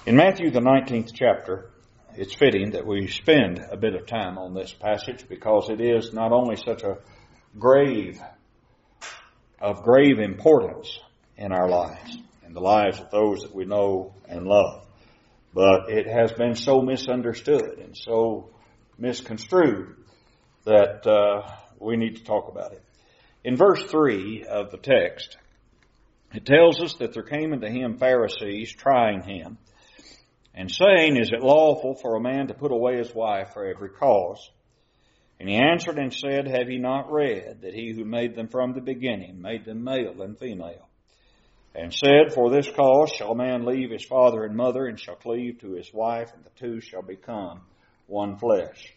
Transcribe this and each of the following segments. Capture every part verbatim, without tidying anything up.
In Matthew, the nineteenth chapter, it's fitting that we spend a bit of time on this passage because it is not only such a grave, of grave importance in our lives, in the lives of those that we know and love, but it has been so misunderstood and so misconstrued that uh, we need to talk about it. In verse three of the text, it tells us that there came unto him Pharisees trying him, and saying, Is it lawful for a man to put away his wife for every cause? And he answered and said, Have ye not read that he who made them from the beginning made them male and female? And said, For this cause shall a man leave his father and mother, and shall cleave to his wife, and the two shall become one flesh.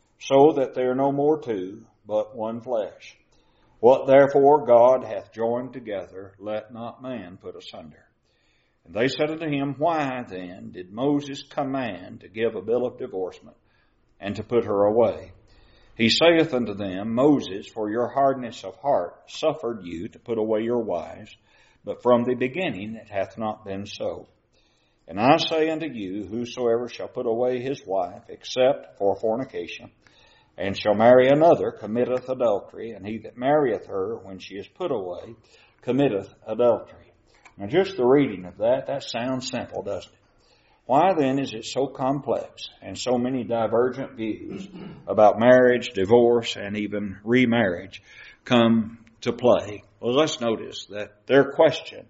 So that they are no more two, but one flesh. What therefore God hath joined together, let not man put asunder. And they said unto him, Why then did Moses command to give a bill of divorcement, and to put her away? He saith unto them, Moses, for your hardness of heart, suffered you to put away your wives, but from the beginning it hath not been so. And I say unto you, whosoever shall put away his wife, except for fornication, and shall marry another, committeth adultery, and he that marrieth her when she is put away, committeth adultery. Now just the reading of that, that sounds simple, doesn't it? Why then is it so complex and so many divergent views about marriage, divorce, and even remarriage come to play? Well, let's notice that their question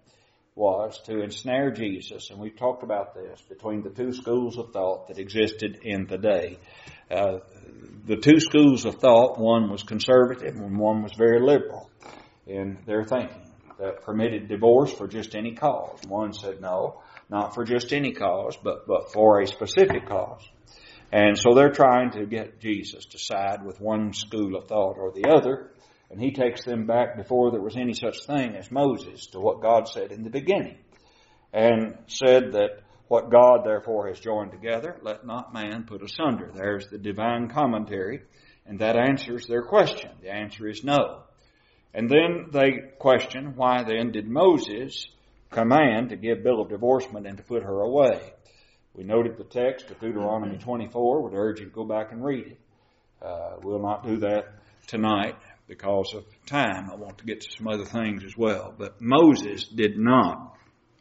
was to ensnare Jesus, and we've talked about this, between the two schools of thought that existed in the day. Uh, the two schools of thought, one was conservative and one was very liberal in their thinking, that permitted divorce for just any cause. One said no, not for just any cause, but, but for a specific cause. And so they're trying to get Jesus to side with one school of thought or the other, and he takes them back before there was any such thing as Moses to what God said in the beginning, and said that what God therefore has joined together, let not man put asunder. There's the divine commentary, and that answers their question. The answer is no. And then they question, why then did Moses command to give bill of divorcement and to put her away? We noted the text of Deuteronomy twenty-four. Would urge you to go back and read it. Uh, we'll not do that tonight because of time. I want to get to some other things as well. But Moses did not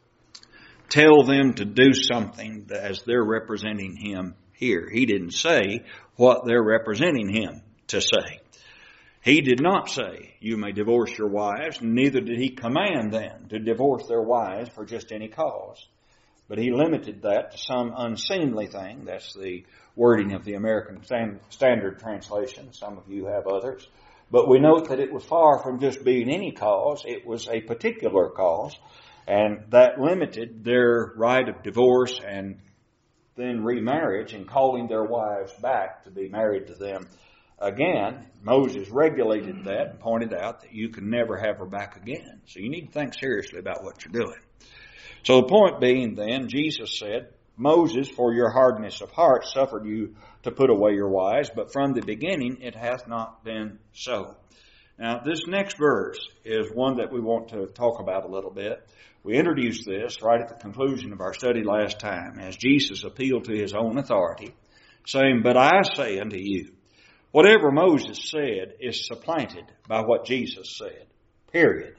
tell them to do something as they're representing him here. He didn't say what they're representing him to say. He did not say, you may divorce your wives, neither did he command them to divorce their wives for just any cause. But he limited that to some unseemly thing. That's the wording of the American Standard Translation. Some of you have others. But we note that it was far from just being any cause. It was a particular cause. And that limited their right of divorce and then remarriage and calling their wives back to be married to them. Again, Moses regulated that and pointed out that you can never have her back again. So you need to think seriously about what you're doing. So the point being then, Jesus said, Moses, for your hardness of heart, suffered you to put away your wives, but from the beginning it hath not been so. Now, this next verse is one that we want to talk about a little bit. We introduced this right at the conclusion of our study last time as Jesus appealed to his own authority, saying, But I say unto you, whatever Moses said is supplanted by what Jesus said. Period.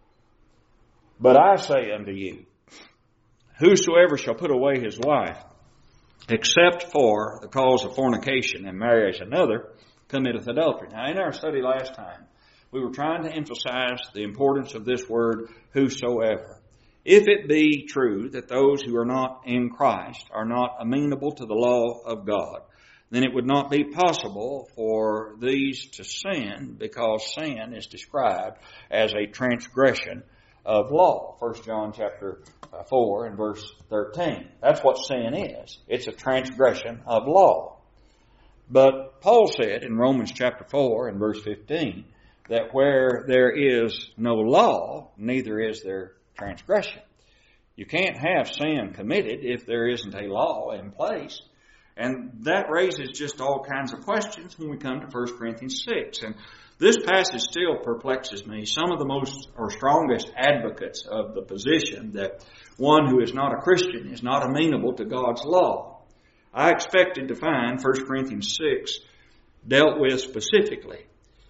But I say unto you, whosoever shall put away his wife, except for the cause of fornication and marry another, committeth adultery. Now, in our study last time, we were trying to emphasize the importance of this word, whosoever. If it be true that those who are not in Christ are not amenable to the law of God, then it would not be possible for these to sin, because sin is described as a transgression of law. First John chapter four and verse thirteen. That's what sin is. It's a transgression of law. But Paul said in Romans chapter four and verse fifteen that where there is no law, neither is there transgression. You can't have sin committed if there isn't a law in place. And that raises just all kinds of questions when we come to First Corinthians six. And This passage still perplexes me. Some of the most or strongest advocates of the position that one who is not a Christian is not amenable to God's law. I expected to find First Corinthians six dealt with specifically.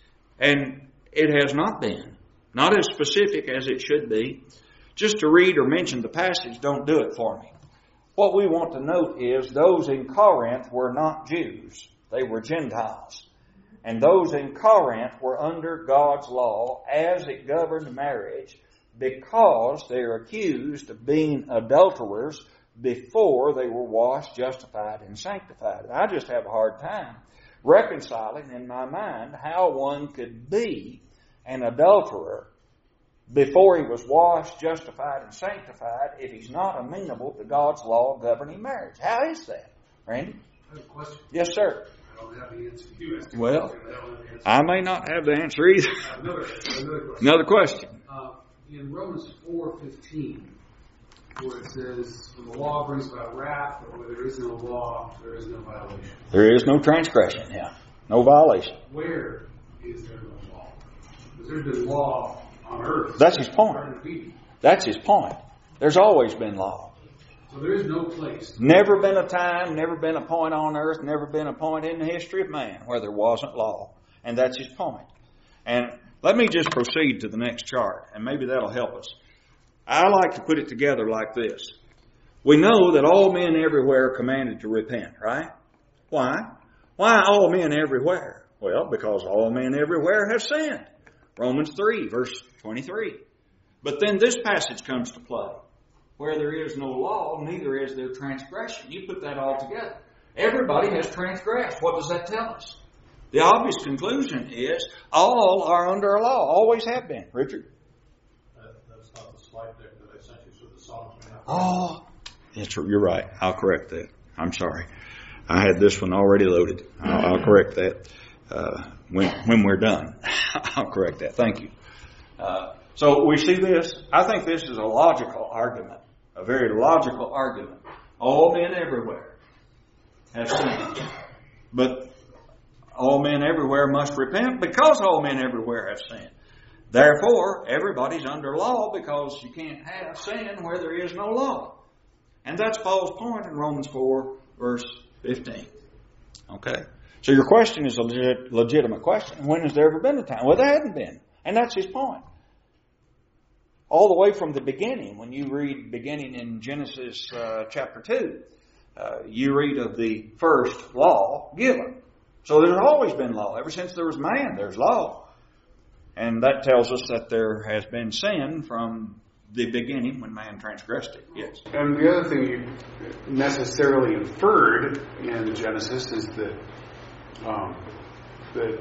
And it has not been. Not as specific as it should be. Just to read or mention the passage don't do it for me. What we want to note is those in Corinth were not Jews. They were Gentiles. And those in Corinth were under God's law as it governed marriage because they are accused of being adulterers before they were washed, justified, and sanctified. I just have a hard time reconciling in my mind how one could be an adulterer before he was washed, justified, and sanctified if he's not amenable to God's law governing marriage. How is that, Randy? I have a question. Yes, sir. I don't have the answer. You asked Well, I, I may not have the answer either. another, another question. Another question. Uh, in Romans four fifteen, where it says, when the law brings about wrath, but where there is no law, there is no violation. There is no transgression, yeah. No violation. Where is there no law? Because there's been law on earth. That's his point. That's his point. There's always been law. So there is no place. Never been a time, never been a point on earth, never been a point in the history of man where there wasn't law. And that's his point. And let me just proceed to the next chart, and maybe that'll help us. I like to put it together like this. We know that all men everywhere are commanded to repent, right? Why? Why all men everywhere? Well, because all men everywhere have sinned. Romans three, verse twenty-three. But then this passage comes to play. Where there is no law, neither is there transgression. You put that all together. Everybody has transgressed. What does that tell us? The obvious conclusion is all are under a law. Always have been. Richard? That, that's not the slide deck that I sent you, so the songs may not be. Oh, that's, you're right. I'll correct that. I'm sorry. I had this one already loaded. I'll, I'll correct that uh, when when we're done. I'll correct that. Thank you. Uh, so we see this. I think this is a logical argument, a very logical argument. All men everywhere have sinned, but all men everywhere must repent because all men everywhere have sinned. Therefore, everybody's under law because you can't have sin where there is no law. And that's Paul's point in Romans four, verse fifteen. Okay? So your question is a legit, legitimate question. When has there ever been a time? Well, there hadn't been. And that's his point. All the way from the beginning, when you read beginning in Genesis uh, chapter two, uh, you read of the first law given. So there's always been law. Ever since there was man, there's law. And that tells us that there has been sin from the beginning when man transgressed it. Yes. And the other thing you necessarily inferred in Genesis is that um, that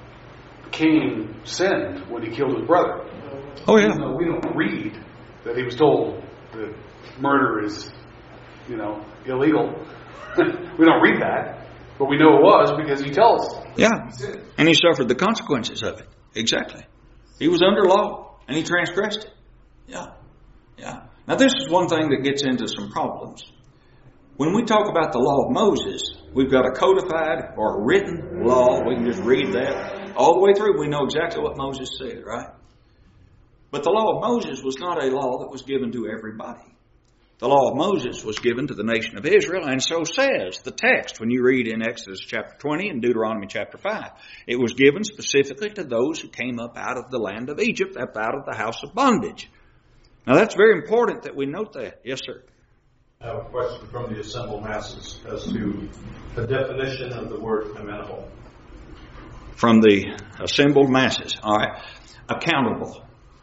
Cain sinned when he killed his brother. Oh, yeah. Even though we don't read that he was told that murder is, you know, illegal. We don't read that. But we know it was because he tells us. Yeah. And he suffered the consequences of it. Exactly. He was under law and he transgressed it. Yeah. Yeah. Now this is one thing that gets into some problems. When we talk about the law of Moses, we've got a codified or a written law. We can just read that all the way through. We know exactly what Moses said, right? But the law of Moses was not a law that was given to everybody. The law of Moses was given to the nation of Israel, and so says the text when you read in Exodus chapter twenty and Deuteronomy chapter five. It was given specifically to those who came up out of the land of Egypt, up out of the house of bondage. Now that's very important that we note that. Yes, sir. I have a question from the assembled masses as to the definition of the word amenable. From the assembled masses. All right. Accountable.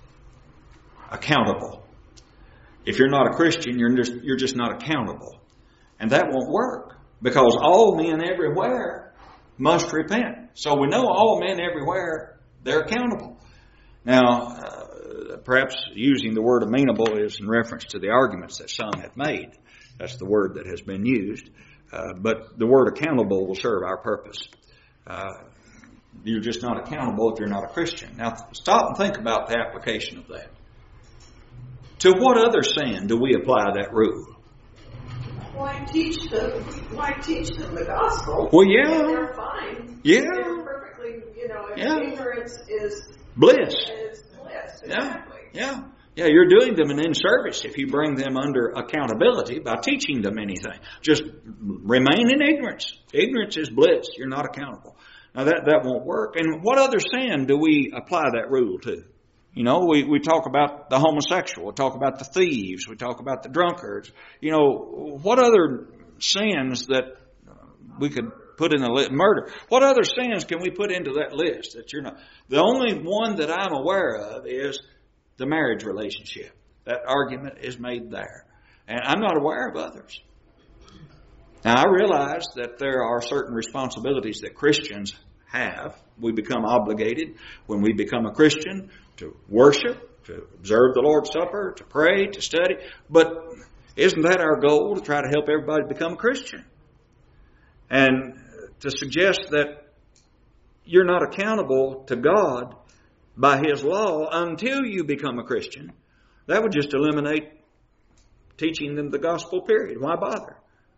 Accountable. If you're not a Christian, you're just, you're just not accountable. And that won't work because all men everywhere must repent. So we know all men everywhere, they're accountable. Now, uh, perhaps using the word amenable is in reference to the arguments that some have made. That's the word that has been used. Uh, but the word accountable will serve our purpose. Uh, you're just not accountable if you're not a Christian. Now, stop and think about the application of that. To what other sin do we apply that rule? why teach them? Why teach them the gospel? Well, yeah. They're fine. Yeah. They're perfectly, you know, if Yeah. ignorance is Bliss. is bliss. Yeah. Exactly. Yeah. Yeah, you're doing them an in-service if you bring them under accountability by teaching them anything. Just remain in ignorance. Ignorance is bliss. You're not accountable. Now that, that won't work. And what other sin do we apply that rule to? You know, we, we talk about the homosexual. We talk about the thieves. We talk about the drunkards. You know, what other sins that we could put in the list? Murder. What other sins can we put into that list that you're not? The only one that I'm aware of is the marriage relationship. That argument is made there. And I'm not aware of others. Now, I realize that there are certain responsibilities that Christians have. We become obligated when we become a Christian to worship, to observe the Lord's Supper, to pray, to study. But isn't that our goal, to try to help everybody become a Christian? And to suggest that you're not accountable to God by His law until you become a Christian, that would just eliminate teaching them the gospel, period. Why bother?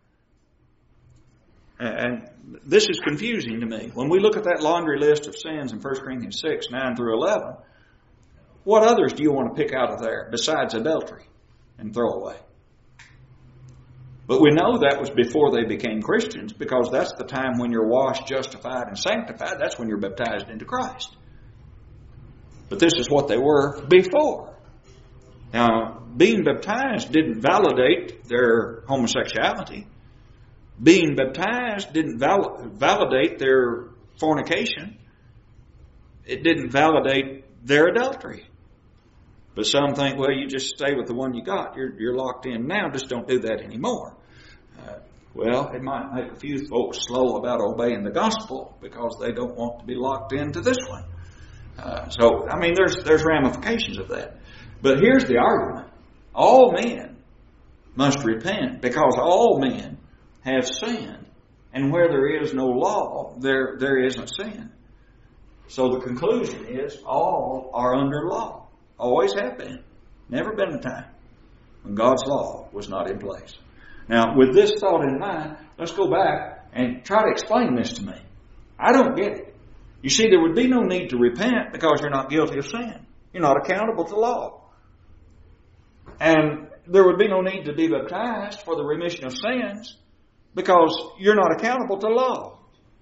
And this is confusing to me. When we look at that laundry list of sins in First Corinthians six, nine through eleven, what others do you want to pick out of there besides adultery and throw away? But we know that was before they became Christians, because that's the time when you're washed, justified, and sanctified. That's when you're baptized into Christ. But this is what they were before. Now, being baptized didn't validate their homosexuality. Being baptized didn't val- validate their fornication. It didn't validate their adultery. But some think, well, you just stay with the one you got. You're, you're locked in now. Just don't do that anymore. Uh, well, it might make a few folks slow about obeying the gospel because they don't want to be locked into this one. Uh, so, I mean, there's there's ramifications of that. But here's the argument. All men must repent because all men have sinned. And where there is no law, there there isn't sin. So the conclusion is all are under law. Always have been. Never been a time when God's law was not in place. Now, with this thought in mind, let's go back and try to explain this to me. I don't get it. You see, there would be no need to repent because you're not guilty of sin. You're not accountable to law. And there would be no need to be baptized for the remission of sins because you're not accountable to law.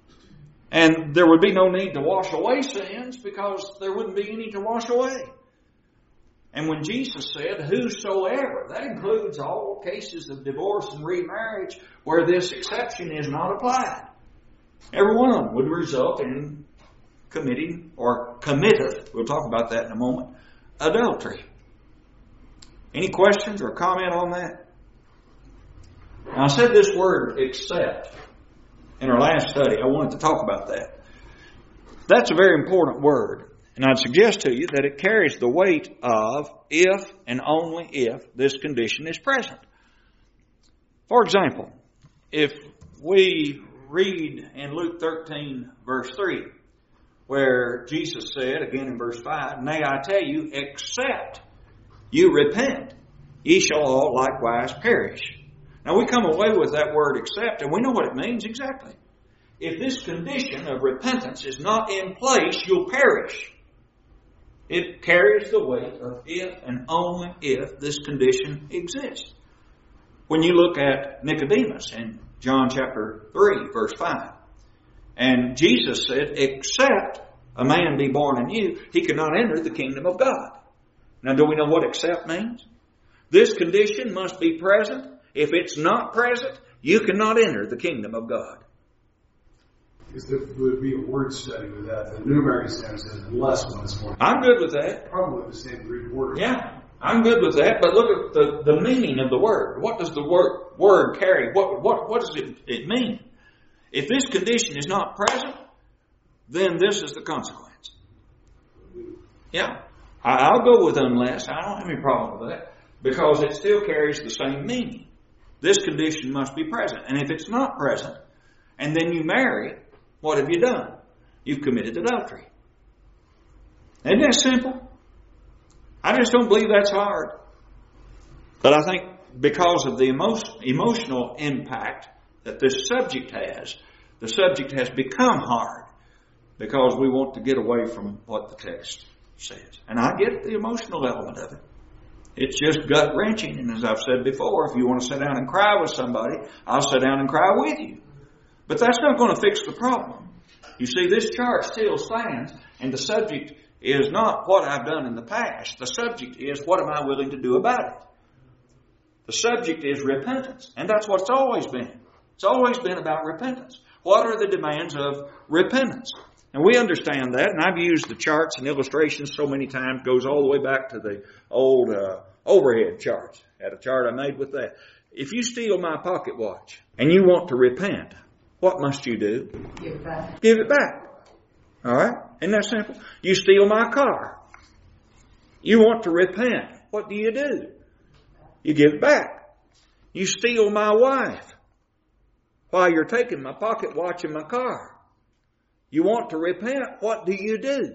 And there would be no need to wash away sins because there wouldn't be any to wash away. And when Jesus said, whosoever, that includes all cases of divorce and remarriage where this exception is not applied. Every one of them would result in committing or committeth, we'll talk about that in a moment, adultery. Any questions or comment on that? Now, I said this word, except, in our last study. I wanted to talk about that. That's a very important word. And I'd suggest to you that it carries the weight of if and only if this condition is present. For example, if we read in Luke thirteen, verse three, where Jesus said, again in verse five, nay, I tell you, except you repent, ye shall all likewise perish. Now we come away with that word except, and we know what it means exactly. If this condition of repentance is not in place, you'll perish. It carries the weight of if and only if this condition exists. When you look at Nicodemus in John chapter three, verse five, and Jesus said, except a man be born anew, he cannot enter the kingdom of God. Now, do we know what except means? This condition must be present. If it's not present, you cannot enter the kingdom of God. Because there would be a word study with that. The New American Standard says unless one is born. I'm good with that. Probably the same Greek word. Yeah, I'm good with that. But look at the, the meaning of the word. What does the word, word carry? What, what, what does it, it mean? If this condition is not present, then this is the consequence. Yeah, I, I'll go with unless. I don't have any problem with that because it still carries the same meaning. This condition must be present. And if it's not present, and then you marry, what have you done? You've committed adultery. Isn't that simple? I just don't believe that's hard. But I think because of the emo- emotional impact that this subject has, the subject has become hard because we want to get away from what the text says. And I get the emotional element of it. It's just gut-wrenching. And as I've said before, if you want to sit down and cry with somebody, I'll sit down and cry with you. But that's not going to fix the problem. You see, this chart still stands, and the subject is not what I've done in the past. The subject is what am I willing to do about it. The subject is repentance, and that's what it's always been. It's always been about repentance. What are the demands of repentance? And we understand that, and I've used the charts and illustrations so many times. It goes all the way back to the old uh, overhead charts. I had a chart I made with that. If you steal my pocket watch and you want to repent, what must you do? Give it back. Give it back. All right? Isn't that simple? You steal my car. You want to repent. What do you do? You give it back. You steal my wife while you're taking my pocket watch and my car. You want to repent. What do you do?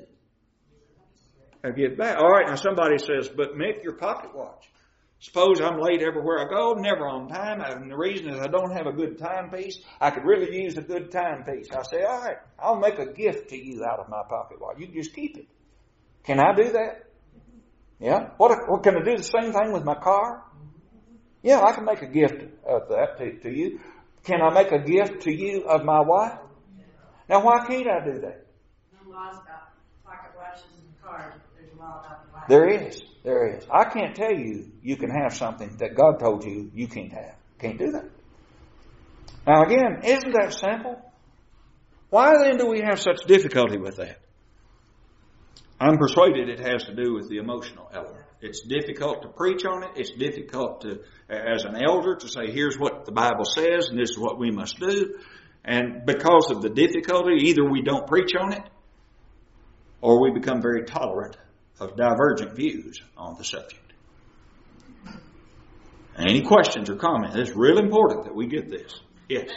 I give it back. All right, now somebody says, but Mick, your pocket watch. Suppose I'm late everywhere I go, never on time, and the reason is I don't have a good timepiece. I could really use a good timepiece. I say, all right, I'll make a gift to you out of my pocket watch. You can just keep it. Can I do that? Yeah. What, what can I do the same thing with my car? Yeah, I can make a gift of that to, to you. Can I make a gift to you of my wife? Now, why can't I do that? No laws about pocket watches and cars. There's a law about the watch. There is. There is. I can't tell you you can have something that God told you you can't have. Can't do that. Now again, isn't that simple? Why then do we have such difficulty with that? I'm persuaded it has to do with the emotional element. It's difficult to preach on it. It's difficult to, as an elder, to say, here's what the Bible says and this is what we must do. And because of the difficulty, either we don't preach on it or we become very tolerant of divergent views on the subject. Any questions or comments? It's real important that we get this. Yes?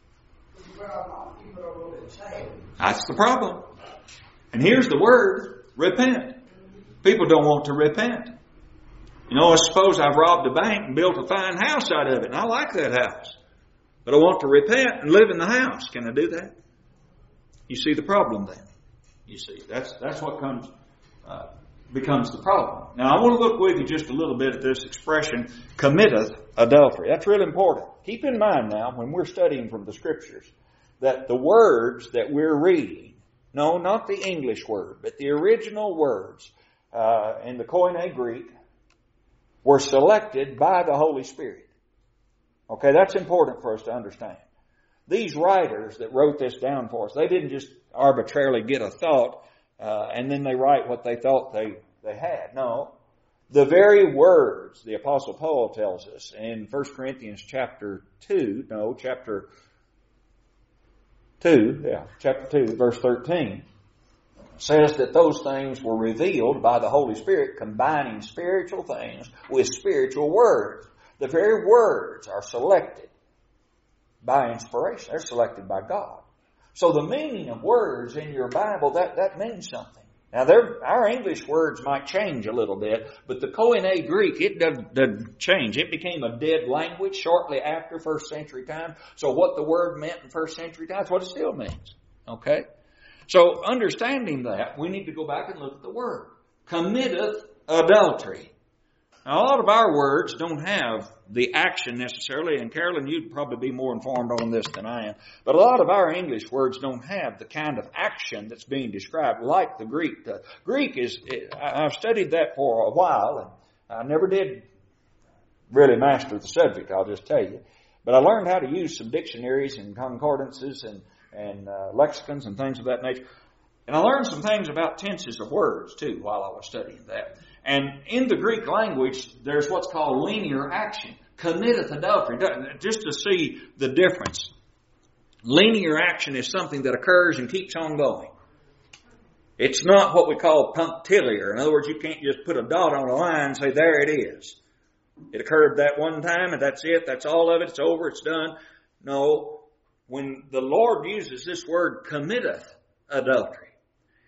That's the problem. And here's the word, repent. People don't want to repent. You know, I suppose I've robbed a bank and built a fine house out of it, and I like that house. But I want to repent and live in the house. Can I do that? You see the problem then. You see, that's that's what comes uh, becomes the problem. Now, I want to look with you just a little bit at this expression, committeth adultery. That's really important. Keep in mind now, when we're studying from the Scriptures, that the words that we're reading, no, not the English word, but the original words uh, in the Koine Greek were selected by the Holy Spirit. Okay, that's important for us to understand. These writers that wrote this down for us, they didn't just arbitrarily get a thought uh, and then they write what they thought they, they had. No. The very words, the Apostle Paul tells us in First Corinthians chapter two, no, chapter two, yeah, chapter two, verse thirteen, says that those things were revealed by the Holy Spirit, combining spiritual things with spiritual words. The very words are selected by inspiration. They're selected by God. So the meaning of words in your Bible, that, that means something. Now, our English words might change a little bit, but the Koine Greek, it doesn't, doesn't change. It became a dead language shortly after first century time. So what the word meant in first century time, that's what it still means. Okay? So understanding that, we need to go back and look at the word. Committeth adultery. Now, a lot of our words don't have the action necessarily, and Carolyn, you'd probably be more informed on this than I am, but a lot of our English words don't have the kind of action that's being described like the Greek does. Greek is, I've studied that for a while, and I never did really master the subject, I'll just tell you. But I learned how to use some dictionaries and concordances and, and uh, lexicons and things of that nature. And I learned some things about tenses of words, too, while I was studying that. And in the Greek language, there's what's called linear action. Committeth adultery. Just to see the difference. Linear action is something that occurs and keeps on going. It's not what we call punctiliar. In other words, you can't just put a dot on a line and say, there it is. It occurred that one time and that's it. That's all of it. It's over. It's done. No. When the Lord uses this word committeth adultery,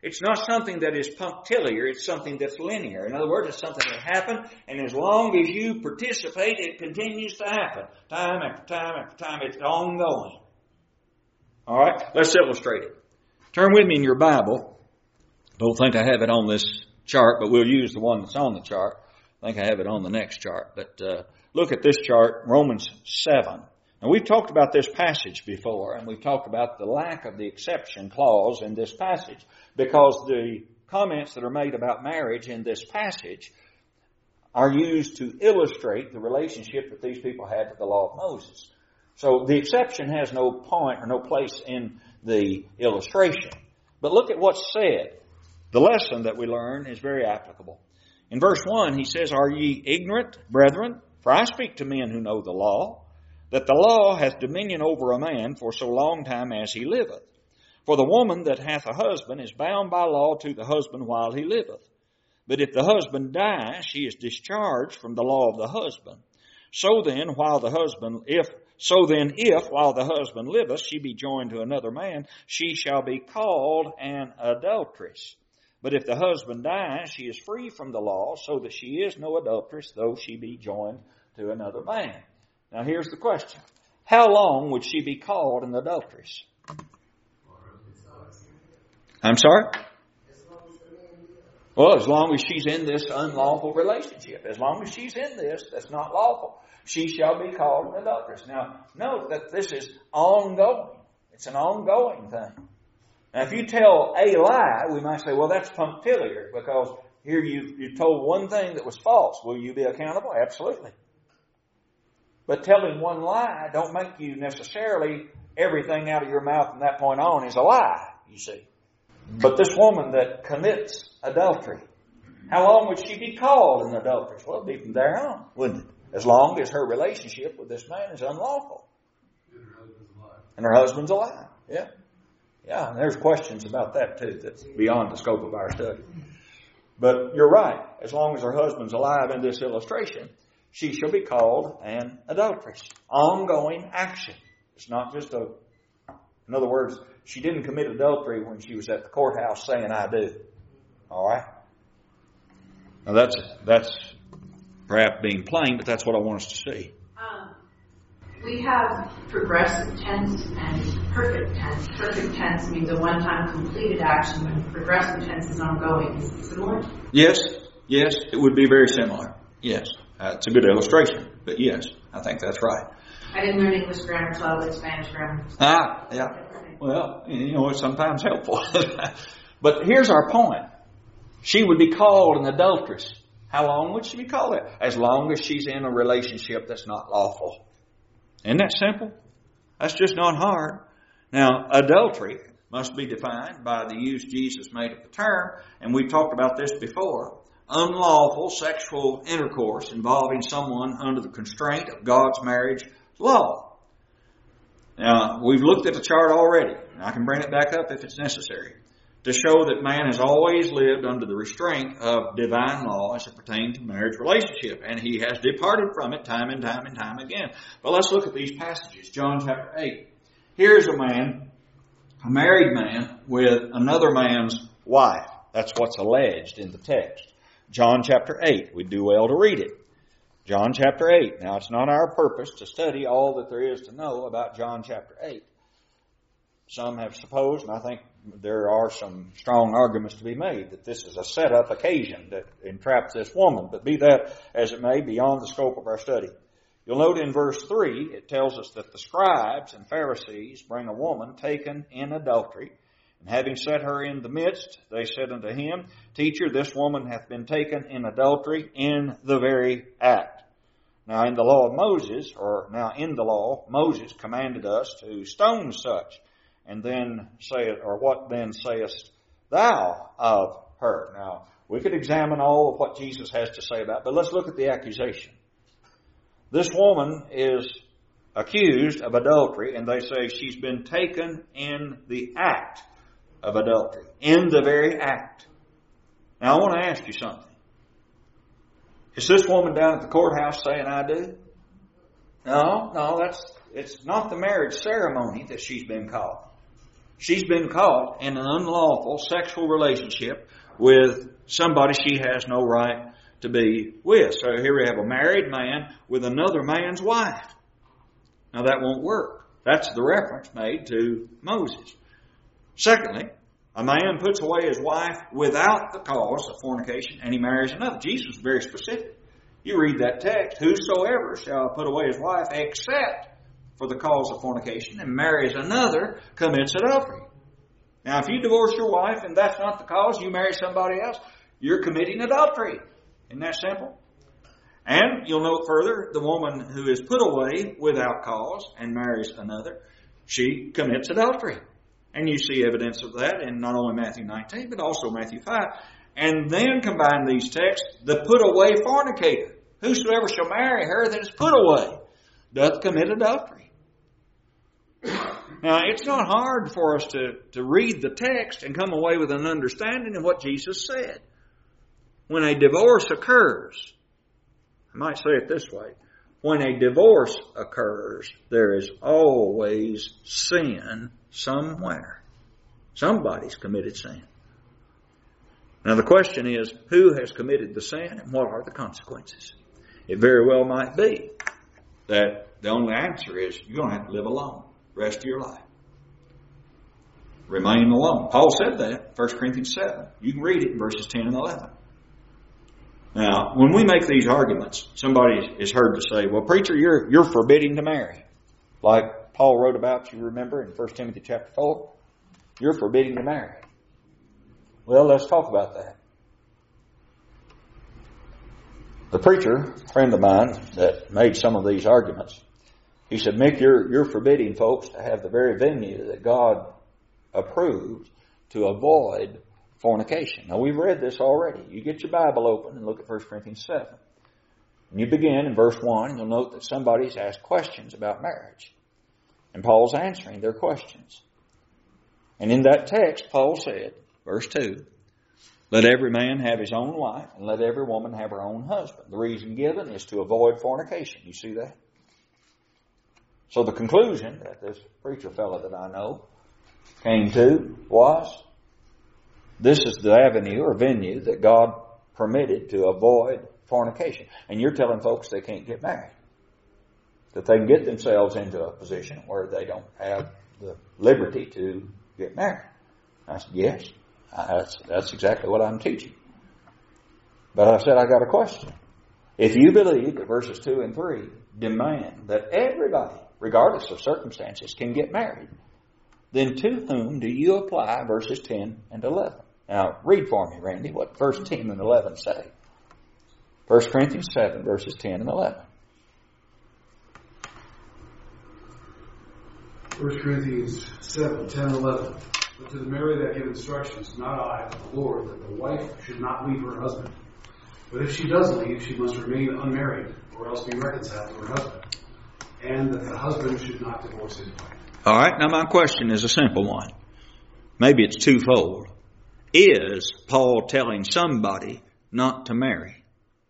It's not something that is punctiliar. It's something that's linear. In other words, it's something that happened, and as long as you participate, it continues to happen. Time after time after time. It's ongoing. All right? Let's illustrate it. Turn with me in your Bible. Don't think I have it on this chart, but we'll use the one that's on the chart. I think I have it on the next chart. But uh, look at this chart, Romans seven. Now, we've talked about this passage before, and we've talked about the lack of the exception clause in this passage, because the comments that are made about marriage in this passage are used to illustrate the relationship that these people had to the law of Moses. So the exception has no point or no place in the illustration. But look at what's said. The lesson that we learn is very applicable. In verse one, he says, "Are ye ignorant, brethren? For I speak to men who know the law, that the law hath dominion over a man for so long time as he liveth. For the woman that hath a husband is bound by law to the husband while he liveth. But if the husband die, she is discharged from the law of the husband. So then, while the husband, if so then, if while the husband liveth, she be joined to another man, she shall be called an adulteress. But if the husband dies, she is free from the law, so that she is no adulteress, though she be joined to another man." Now here's the question. How long would she be called an adulteress? I'm sorry? Well, as long as she's in this unlawful relationship. As long as she's in this that's not lawful, she shall be called an adulteress. Now, note that this is ongoing. It's an ongoing thing. Now, if you tell a lie, we might say, well, that's punctiliar, because here you you told one thing that was false. Will you be accountable? Absolutely. But telling one lie don't make you necessarily everything out of your mouth from that point on is a lie, you see. But this woman that commits adultery, how long would she be called an adulteress? Well, it'd be from there on, wouldn't it? As long as her relationship with this man is unlawful. And her husband's alive. Yeah. Yeah, and there's questions about that too that's beyond the scope of our study. But you're right. As long as her husband's alive in this illustration, she shall be called an adulteress. Ongoing action. It's not just a, in other words, she didn't commit adultery when she was at the courthouse saying, "I do." All right? Now that's, that's perhaps being plain, but that's what I want us to see. Um, we have progressive tense and perfect tense. Perfect tense means a one-time completed action, and progressive tense is ongoing. Is it similar? Yes, yes, it would be very similar. Yes. Uh, it's a good illustration, but yes, I think that's right. I didn't learn English grammar until I learned Spanish grammar. Ah, yeah. Well, you know, it's sometimes helpful. But here's our point. She would be called an adulteress. How long would she be called that? As long as she's in a relationship that's not lawful. Isn't that simple? That's just not hard. Now, adultery must be defined by the use Jesus made of the term, and we've talked about this before. Unlawful sexual intercourse involving someone under the constraint of God's marriage law. Now, we've looked at the chart already, and I can bring it back up if it's necessary, to show that man has always lived under the restraint of divine law as it pertains to marriage relationship, and he has departed from it time and time and time again. But let's look at these passages. John chapter eight. Here's a man, a married man, with another man's wife. That's what's alleged in the text. John chapter eight. We'd do well to read it. John chapter eight. Now, it's not our purpose to study all that there is to know about John chapter eight. Some have supposed, and I think there are some strong arguments to be made, that this is a set-up occasion that entraps this woman. But be that as it may, beyond the scope of our study. You'll note in verse three, it tells us that the scribes and Pharisees bring a woman taken in adultery. And having set her in the midst, they said unto him, Teacher, this woman hath been taken in adultery in the very act. Now in the law of Moses, or now in the law, Moses commanded us to stone such. And then say, or what then sayest thou of her? Now, we could examine all of what Jesus has to say about it, but let's look at the accusation. This woman is accused of adultery, and they say she's been taken in the act of adultery. In the very act. Now, I want to ask you something. Is this woman down at the courthouse saying, I do? No, no, that's, it's not the marriage ceremony that she's been called. She's been caught in an unlawful sexual relationship with somebody she has no right to be with. So here we have a married man with another man's wife. Now that won't work. That's the reference made to Moses. Secondly, a man puts away his wife without the cause of fornication, and he marries another. Jesus was very specific. You read that text, whosoever shall put away his wife except for the cause of fornication and marries another commits adultery. Now if you divorce your wife and that's not the cause, you marry somebody else, you're committing adultery. Isn't that simple? And you'll note further, the woman who is put away without cause and marries another, she commits adultery. And you see evidence of that in not only Matthew nineteen, but also Matthew five. And then combine these texts, the put away fornicator. Whosoever shall marry her that is put away doth commit adultery. Now, it's not hard for us to, to read the text and come away with an understanding of what Jesus said. When a divorce occurs, I might say it this way, when a divorce occurs, there is always sin somewhere. Somebody's committed sin. Now the question is, who has committed the sin and what are the consequences? It very well might be that the only answer is you're going to have to live alone the rest of your life. Remain alone. Paul said that in First Corinthians seven. You can read it in verses ten and eleven. Now, when we make these arguments, somebody is heard to say, well, preacher, you're, you're forbidding to marry. Like Paul wrote about, you remember, in First Timothy chapter four. You're forbidding to marry. Well, let's talk about that. The preacher, a friend of mine that made some of these arguments, he said, Mick, you're, you're forbidding folks to have the very venue that God approved to avoid fornication. Now, we've read this already. You get your Bible open and look at First Corinthians seven. And you begin in verse one, and you'll note that somebody's asked questions about marriage. And Paul's answering their questions. And in that text, Paul said, verse two, let every man have his own wife, and let every woman have her own husband. The reason given is to avoid fornication. You see that? So the conclusion that this preacher fellow that I know came to was, this is the avenue or venue that God permitted to avoid fornication. And you're telling folks they can't get married. That they can get themselves into a position where they don't have the liberty to get married. I said, yes, that's, that's exactly what I'm teaching. But I said, I got a question. If you believe that verses two and three demand that everybody, regardless of circumstances, can get married, then to whom do you apply verses ten and eleven? Now, read for me, Randy, what verse ten and eleven say. First Corinthians seven, verses ten and eleven. First Corinthians seven, ten and eleven. But to the married I give instructions, not I, but the Lord, that the wife should not leave her husband. But if she does leave, she must remain unmarried, or else be reconciled to her husband. And that the husband should not divorce his wife. All right, now my question is a simple one. Maybe it's twofold. Is Paul telling somebody not to marry?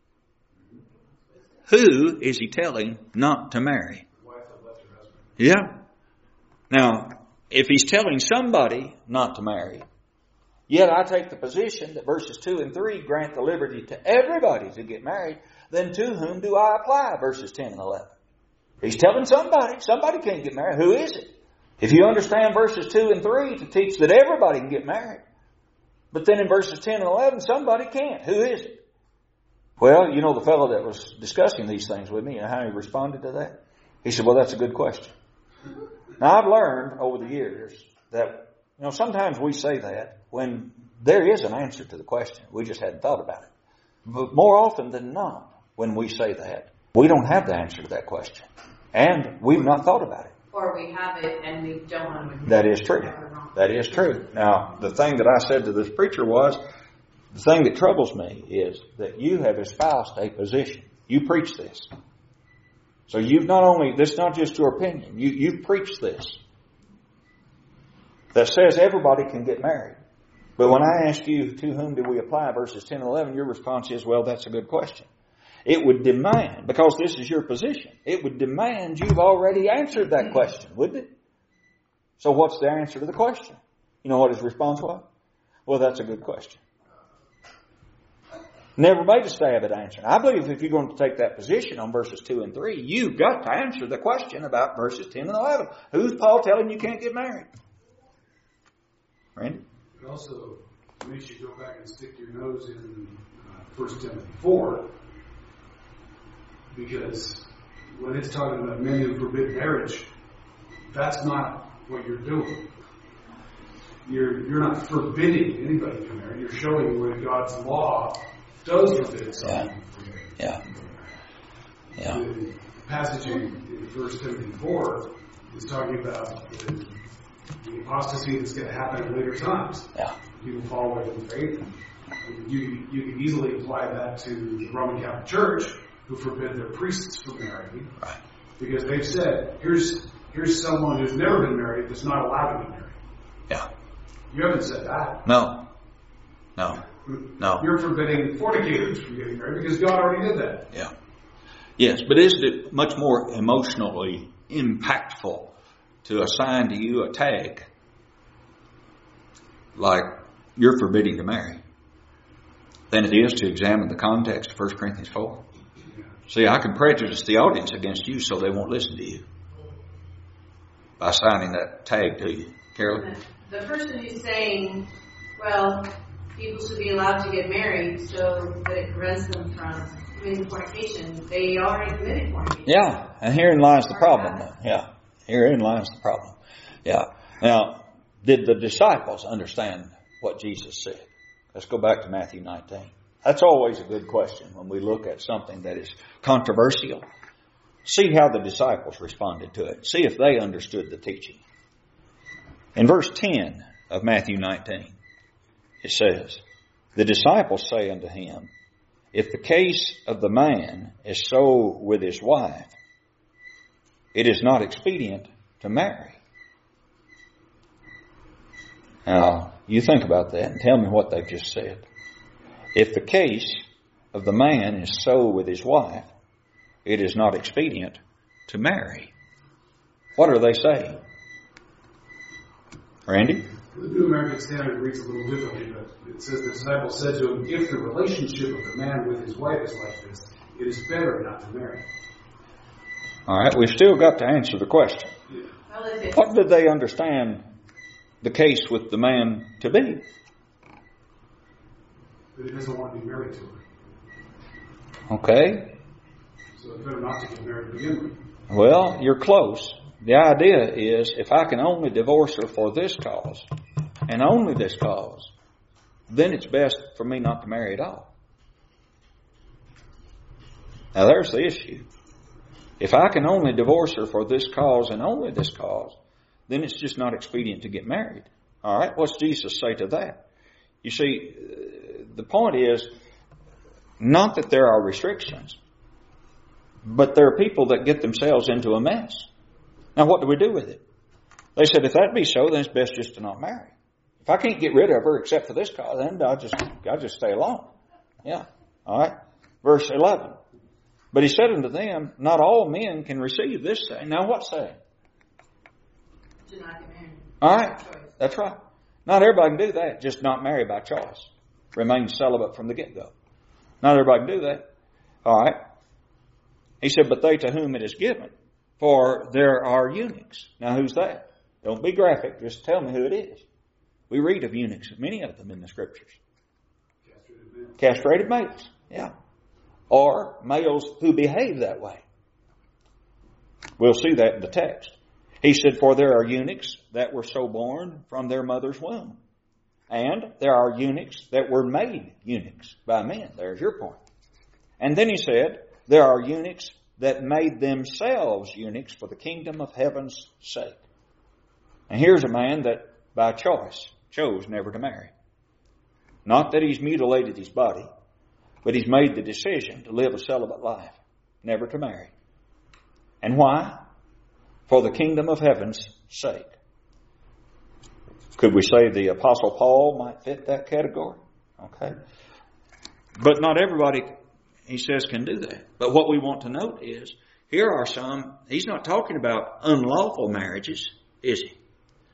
Who is he telling not to marry? The wife that left her husband. Yeah. Now, if he's telling somebody not to marry, yet I take the position that verses two and three grant the liberty to everybody to get married, then to whom do I apply verses ten and eleven? He's telling somebody, somebody can't get married. Who is it? If you understand verses two and three to teach that everybody can get married, but then in verses ten and eleven, somebody can't. Who is it? Well, you know the fellow that was discussing these things with me and how he responded to that? He said, well, that's a good question. Now, I've learned over the years that, you know, sometimes we say that when there is an answer to the question. We just hadn't thought about it. But more often than not, when we say that, we don't have the answer to that question. And we've not thought about it. Or we have it and we don't want to admit That is true. that we're wrong. That is true. Now, the thing that I said to this preacher was, the thing that troubles me is that you have espoused a position. You preach this. So you've not only, this is not just your opinion, you, you've preached this. That says everybody can get married. But when I ask you, to whom do we apply verses ten and eleven, your response is, well, that's a good question. It would demand, because this is your position, it would demand you've already answered that question, wouldn't it? So what's the answer to the question? You know what his response was? Well, that's a good question. Never made a stab at answering. I believe if you're going to take that position on verses two and three, you've got to answer the question about verses ten and eleven. Who's Paul telling you can't get married? Randy? It also makes you go back and stick your nose in uh, First Timothy four, because when it's talking about men who forbid marriage, that's not what you're doing. You're you're not forbidding anybody to marry. You're showing where God's law does forbid someone from marriage. Yeah. Yeah. The passage in, in First Timothy four is talking about the, the apostasy that's going to happen in later times. Yeah. People fall away from faith. You you can easily apply that to the Roman Catholic Church, who forbid their priests from marrying, Right. because they've said, here's here's someone who's never been married that's not allowed to be married. Yeah. You haven't said that. No. No. No. You're forbidding fornicators from getting married because God already did that. Yeah. Yes, but isn't it much more emotionally impactful to assign to you a tag like you're forbidding to marry than it is to examine the context of First Corinthians four? Yeah. See, I can prejudice the audience against you so they won't listen to you by assigning that tag to you. Carolyn? The person who's saying, well, people should be allowed to get married so that it prevents them from committing fornication, they already committed fornication. Yeah, and herein lies the problem. Though. Yeah, herein lies the problem. Yeah. Now, did the disciples understand what Jesus said? Let's go back to Matthew nineteen. That's always a good question when we look at something that is controversial. See how the disciples responded to it. See if they understood the teaching. In verse ten of Matthew nineteen, it says, the disciples say unto him, if the case of the man is so with his wife, it is not expedient to marry. Now, you think about that and tell me what they've just said. If the case of the man is so with his wife, it is not expedient to marry. What are they saying? Randy? The New American Standard reads a little differently, but it says the disciples said to him, if the relationship of the man with his wife is like this, it is better not to marry. All right, we've still got to answer the question. Yeah. Well, if it's What did they understand the case with the man to be? But he doesn't want to be married to her. Okay. So it's better not to get married to begin with. Well, you're close. The idea is if I can only divorce her for this cause, and only this cause, then it's best for me not to marry at all. Now there's the issue. If I can only divorce her for this cause and only this cause, then it's just not expedient to get married. All right, what's Jesus say to that? You see, the point is not that there are restrictions, but there are people that get themselves into a mess. Now, what do we do with it? They said, if that be so, then it's best just to not marry. If I can't get rid of her except for this cause, then I'll just, I'll just stay alone. Yeah. All right. Verse eleven. But he said unto them, not all men can receive this saying. Now, what saying? to not get married. All right. Choice. That's right. Not everybody can do that. Just not marry by choice. Remain celibate from the get-go. Not everybody can do that. All right. He said, but they to whom it is given. For there are eunuchs. Now, who's that? Don't be graphic. Just tell me who it is. We read of eunuchs, many of them in the Scriptures. Castrated males. Castrated males. Yeah. Or males who behave that way. We'll see that in the text. He said, for there are eunuchs that were so born from their mother's womb. And there are eunuchs that were made eunuchs by men. There's your point. And then he said, there are eunuchs that made themselves eunuchs for the kingdom of heaven's sake. And here's a man that by choice chose never to marry. Not that he's mutilated his body, but he's made the decision to live a celibate life, never to marry. And why? For the kingdom of heaven's sake. Could we say the Apostle Paul might fit that category? Okay. But not everybody, he says, can do that. But what we want to note is, here are some, he's not talking about unlawful marriages, is he?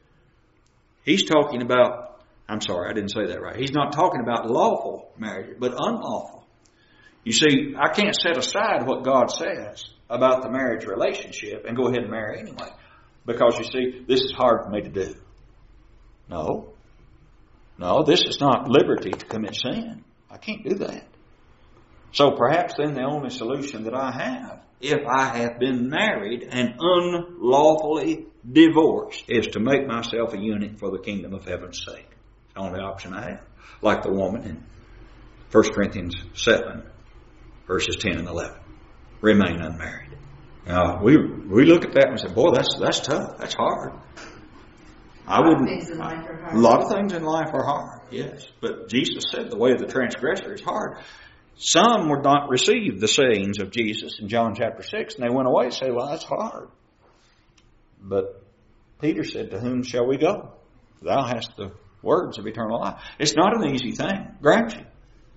He's talking about, I'm sorry, I didn't say that right. He's not talking about lawful marriage, but unlawful. You see, I can't set aside what God says about the marriage relationship and go ahead and marry anyway. Because you see, this is hard for me to do. No. No, this is not liberty to commit sin. I can't do that. So perhaps then the only solution that I have, if I have been married and unlawfully divorced, is to make myself a eunuch for the kingdom of heaven's sake. It's the only option I have. Like the woman in First Corinthians seven, verses ten and eleven. Remain unmarried. Now, we we look at that and say, boy, that's that's tough. That's hard. I wouldn't. A lot of things in life are hard. A lot of things in life are hard, yes. But Jesus said the way of the transgressor is hard. Some would not receive the sayings of Jesus in John chapter six, and they went away and said, well, that's hard. But Peter said, to whom shall we go? Thou hast the words of eternal life. It's not an easy thing, grant you.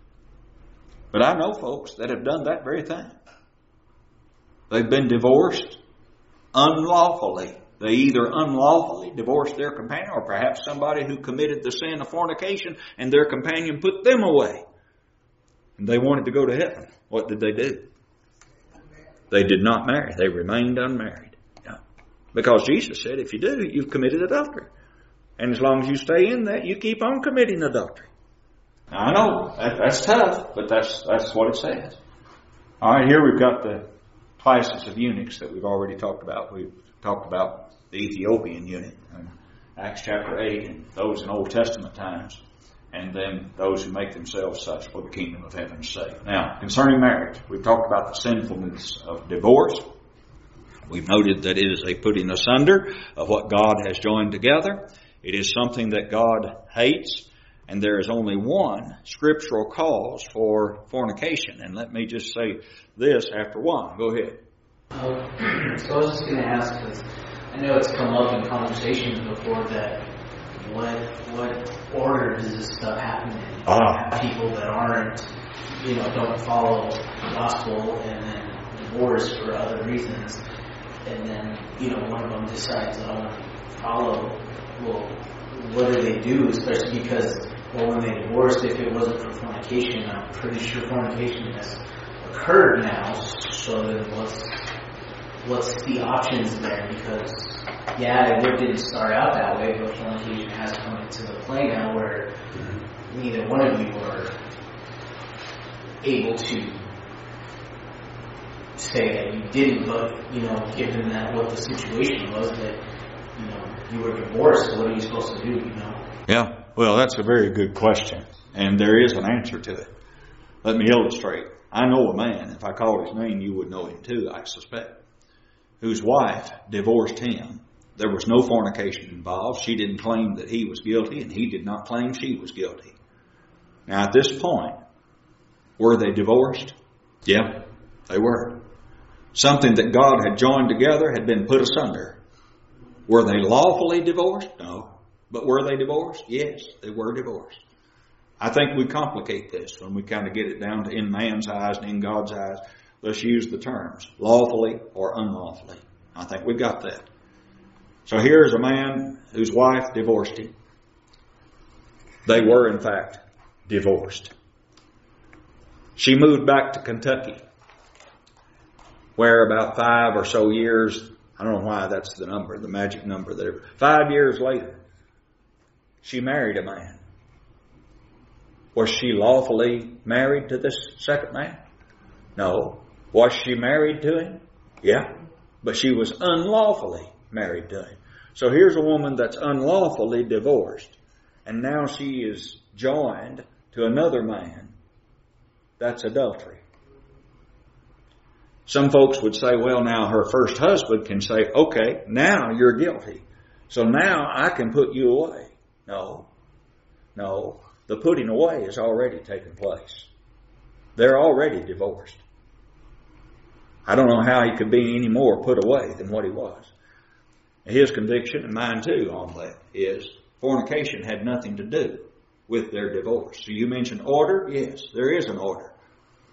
But I know folks that have done that very thing. They've been divorced unlawfully. They either unlawfully divorced their companion, or perhaps somebody who committed the sin of fornication and their companion put them away. And they wanted to go to heaven. What did they do? They did not marry. They remained unmarried. Yeah. Because Jesus said, if you do, you've committed adultery. And as long as you stay in that, you keep on committing adultery. Now, I know that, that's tough, but that's that's what it says. All right, here we've got the classes of eunuchs that we've already talked about. We've talked about the Ethiopian eunuch in Acts chapter eight, and those in Old Testament times, and then those who make themselves such for the kingdom of heaven's sake. Now, concerning marriage, we've talked about the sinfulness of divorce. We've noted that it is a putting asunder of what God has joined together. It is something that God hates, and there is only one scriptural cause for fornication. And let me just say this after one. Go ahead. Uh, so I was just going to ask, because I know it's come up in conversations before, that what what order does this stuff happen in? Ah. Have people that aren't, you know, don't follow the gospel and then divorce for other reasons, and then, you know, one of them decides, I don't want to follow. Well, what do they do? Especially because, well, when they divorced, if it wasn't for fornication, I'm pretty sure fornication has occurred now. So then what's what's the options there? Because, yeah, it didn't start out that way, but fornication has come into the play now where neither one of you are able to say that you didn't, but, you know, given that what the situation was, that, you know, you were divorced, what are you supposed to do, you know? Yeah, well, that's a very good question, and there is an answer to it. Let me illustrate. I know a man, if I called his name, you would know him too, I suspect, whose wife divorced him. There was no fornication involved. She didn't claim that he was guilty, and he did not claim she was guilty. Now, at this point, were they divorced? Yeah, they were. Something that God had joined together had been put asunder. Were they lawfully divorced? No. But were they divorced? Yes, they were divorced. I think we complicate this when we kind of get it down to in man's eyes and in God's eyes. Let's use the terms, lawfully or unlawfully. I think we got that. So here's a man whose wife divorced him. They were, in fact, divorced. She moved back to Kentucky, where about five or so years, I don't know why that's the number, the magic number there. Five years later, she married a man. Was she lawfully married to this second man? No. Was she married to him? Yeah. But she was unlawfully married to him. So here's a woman that's unlawfully divorced. And now she is joined to another man. That's adultery. Some folks would say, well, now her first husband can say, okay, now you're guilty. So now I can put you away. No. No. The putting away has already taken place. They're already divorced. I don't know how he could be any more put away than what he was. His conviction, and mine too, on that is fornication had nothing to do with their divorce. So you mentioned order? Yes, there is an order.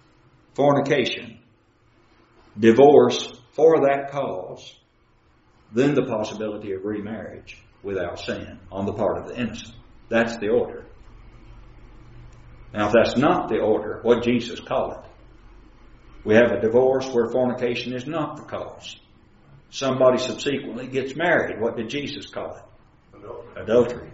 Fornication, divorce for that cause, then the possibility of remarriage without sin on the part of the innocent. That's the order. Now, if that's not the order, what Jesus called it? We have a divorce where fornication is not the cause. Somebody subsequently gets married. What did Jesus call it? Adultery. Adultery.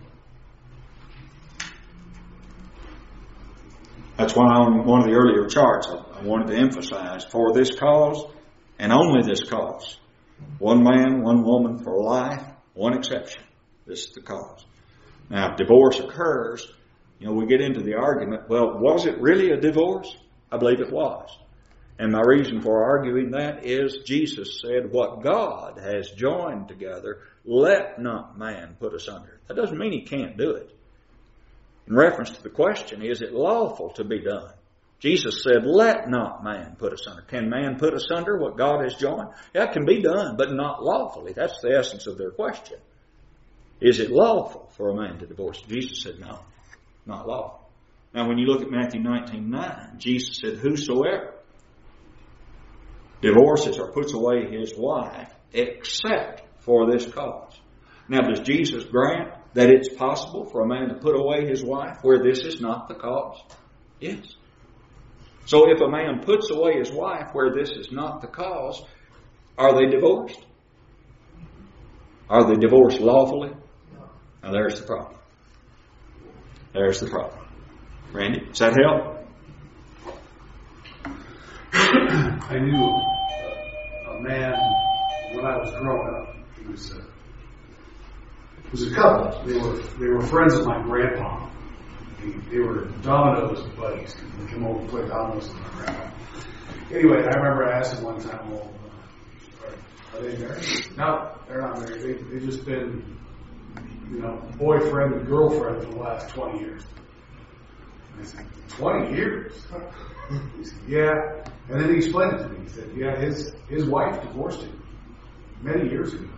That's why on one of the earlier charts I wanted to emphasize, for this cause and only this cause, one man, one woman for life, one exception. This is the cause. Now, if divorce occurs, you know, we get into the argument, well, was it really a divorce? I believe it was. And my reason for arguing that is Jesus said, what God has joined together, let not man put asunder. That doesn't mean he can't do it. In reference to the question, is it lawful to be done? Jesus said, let not man put asunder. Can man put asunder what God has joined? Yeah, it can be done, but not lawfully. That's the essence of their question. Is it lawful for a man to divorce? Jesus said, no, not lawful. Now, when you look at Matthew nineteen nine, Jesus said, whosoever divorces or puts away his wife except for this cause. Now, does Jesus grant that it's possible for a man to put away his wife where this is not the cause? Yes. So if a man puts away his wife where this is not the cause, are they divorced? Are they divorced lawfully? Now there's the problem. There's the problem. Randy, does that help? I knew a man when I was growing up. He was uh, it was a couple. They were they were friends of my grandpa. They, they were dominoes buddies. They came over and played dominoes with my grandpa. Anyway, I remember I asked him one time, "Well, uh, are, are they married?" No, they're not married. They they've just been, you know, boyfriend and girlfriend for the last twenty years. And I said, twenty years? He said, yeah. And then he explained it to me. He said, yeah, his his wife divorced him many years ago,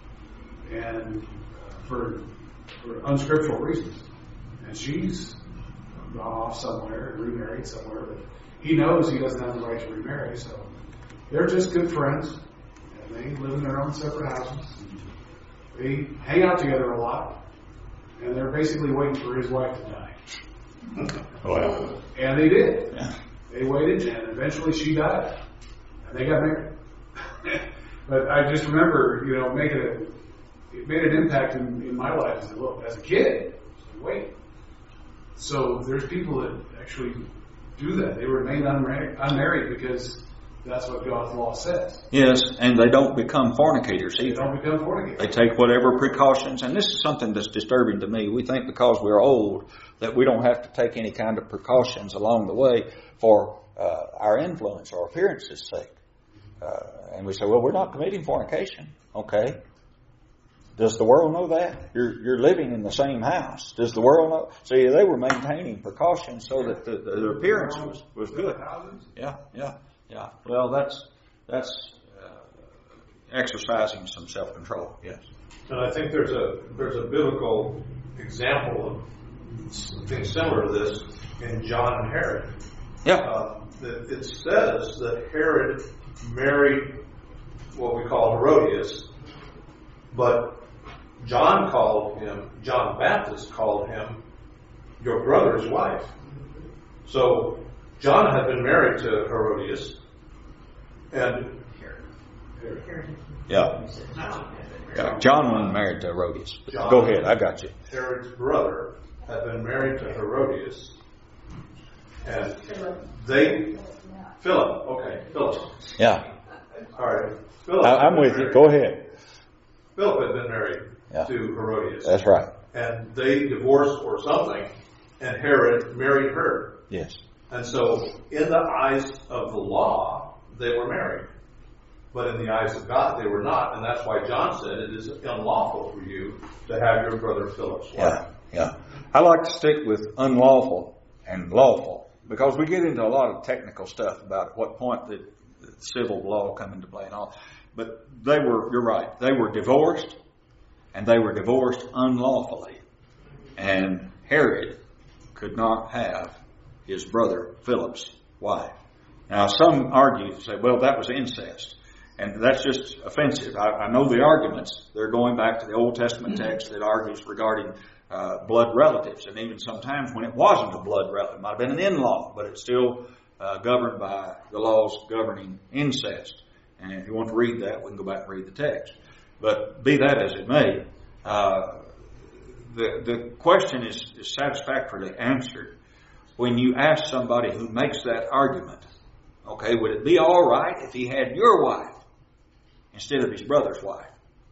and uh, for for unscriptural reasons. And she's gone off somewhere and remarried somewhere, but he knows he doesn't have the right to remarry, so they're just good friends, and they live in their own separate houses. They hang out together a lot, and they're basically waiting for his wife to die. Wow. And they did. Yeah. They waited, and eventually she died, and they got married. But I just remember, you know, making a, it made an impact in, in my life as a, look, as a kid. So wait. So there's people that actually do that. They remain unmarried, unmarried because that's what God's law says. Yes, and they don't become fornicators either. They don't become fornicators. They take whatever precautions, and this is something that's disturbing to me. We think because we're old that we don't have to take any kind of precautions along the way for uh, our influence or appearance's sake. Uh, and we say, well, we're not committing fornication. Okay. Does the world know that? You're you're living in the same house. Does the world know? See, they were maintaining precautions so that the, the, the appearance was, was good. Yeah, yeah, yeah. Well, that's that's uh, exercising some self-control. Yes. And I think there's a there's a biblical example of something similar to this in John and Herod. Yeah. Uh, that it says that Herod married what we call Herodias, but John called him, John Baptist called him your brother's wife. So John had been married to Herodias, and Yeah. yeah. John wasn't married to Herodias. John, Go ahead, I got you. Herod's brother had been married to Herodias, and they Philip. Okay, Philip. Yeah. All right, Philip. I, I'm with you. Go ahead. Philip had been married Yeah. to Herodias. That's right. And they divorced or something, and Herod married her. Yes. And so, in the eyes of the law, they were married. But in the eyes of God, they were not. And that's why John said it is unlawful for you to have your brother Philip's wife. Yeah, yeah. I like to stick with unlawful and lawful because we get into a lot of technical stuff about at what point the, the civil law come into play and all. But they were, you're right, they were divorced, and they were divorced unlawfully. And Herod could not have his brother Philip's wife. Now, some argue, say, well, that was incest. And that's just offensive. I, I know the arguments. They're going back to the Old Testament text that argues regarding uh, blood relatives. And even sometimes when it wasn't a blood relative, it might have been an in-law, but it's still uh, governed by the laws governing incest. And if you want to read that, we can go back and read the text. But be that as it may, uh, the, the question is, is satisfactorily answered when you ask somebody who makes that argument, okay, would it be all right if he had your wife instead of his brother's wife?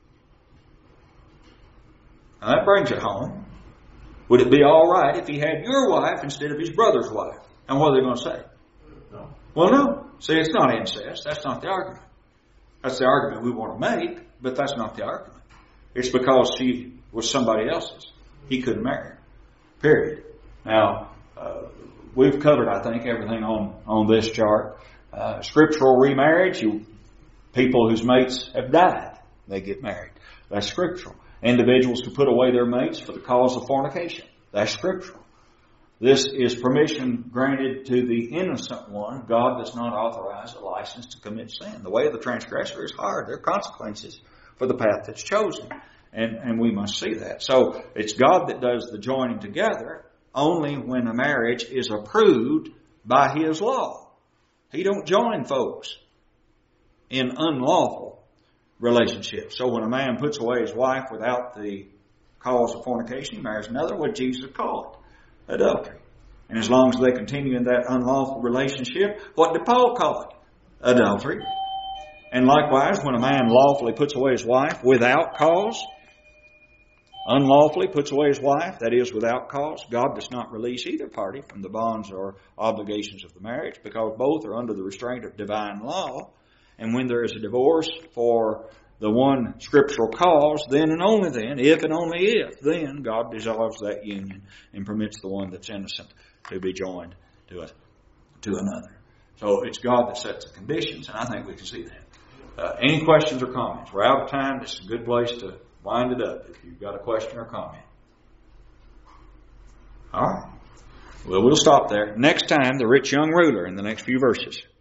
Now that brings it home. Would it be all right if he had your wife instead of his brother's wife? And what are they going to say? No. Well, no. See, it's not incest. That's not the argument. That's the argument we want to make, but that's not the argument. It's because she was somebody else's. He couldn't marry her. Period. Now, uh, we've covered, I think, everything on, on this chart. Uh, scriptural remarriage, you, people whose mates have died, they get married. That's scriptural. Individuals who put away their mates for the cause of fornication. That's scriptural. This is permission granted to the innocent one. God does not authorize a license to commit sin. The way of the transgressor is hard. There are consequences for the path that's chosen. And, and we must see that. So it's God that does the joining together only when a marriage is approved by His law. He don't join folks in unlawful relationships. So when a man puts away his wife without the cause of fornication, he marries another, what Jesus called adultery. And as long as they continue in that unlawful relationship, what did Paul call it? Adultery. And likewise, when a man lawfully puts away his wife without cause, unlawfully puts away his wife, that is without cause, God does not release either party from the bonds or obligations of the marriage because both are under the restraint of divine law. And when there is a divorce for the one scriptural cause, then and only then, if and only if, then God dissolves that union and permits the one that's innocent to be joined to a, to another. So it's God that sets the conditions, and I think we can see that. Uh, any questions or comments? We're out of time. This is a good place to wind it up if you've got a question or comment. All right. Well, we'll stop there. Next time, the rich young ruler in the next few verses.